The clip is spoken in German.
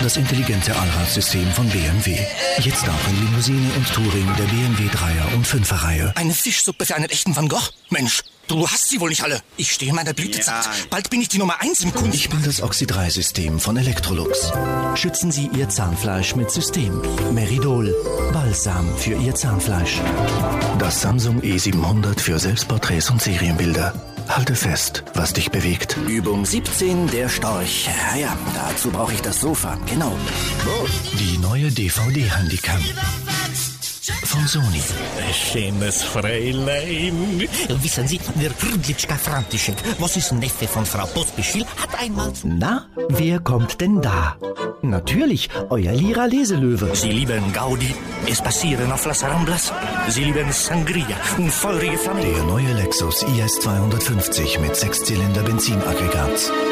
Das intelligente Allradsystem von BMW. Jetzt auch in Limousine und Touring der BMW 3er und 5er Reihe. Eine Fischsuppe für einen echten Van Gogh? Mensch, du hast sie wohl nicht alle. Ich stehe in meiner Blütezeit. Ja. Bald bin ich die Nummer 1 im Kunst. Ich bin das Oxy-3-System von Electrolux. Schützen Sie Ihr Zahnfleisch mit System. Meridol, Balsam für Ihr Zahnfleisch. Das Samsung E700 für Selbstporträts und Serienbilder. Halte fest, was dich bewegt. Übung 17, der Storch. Ja, dazu brauche ich das Sofa, genau. Oh. Die neue DVD-Handycam von Sony. Schönes Fräulein. Wissen Sie, der Krudlitschka Frantischek, was ist Neffe von Frau Pospischil, hat einmal... Na, wer kommt denn da? Natürlich, euer Lira-Leselöwe. Sie lieben Gaudi, es passieren auf Las Ramblas. Sie lieben Sangria und feurige Flammen. Der neue Lexus IS 250 mit 6-Zylinder-Benzinaggregat.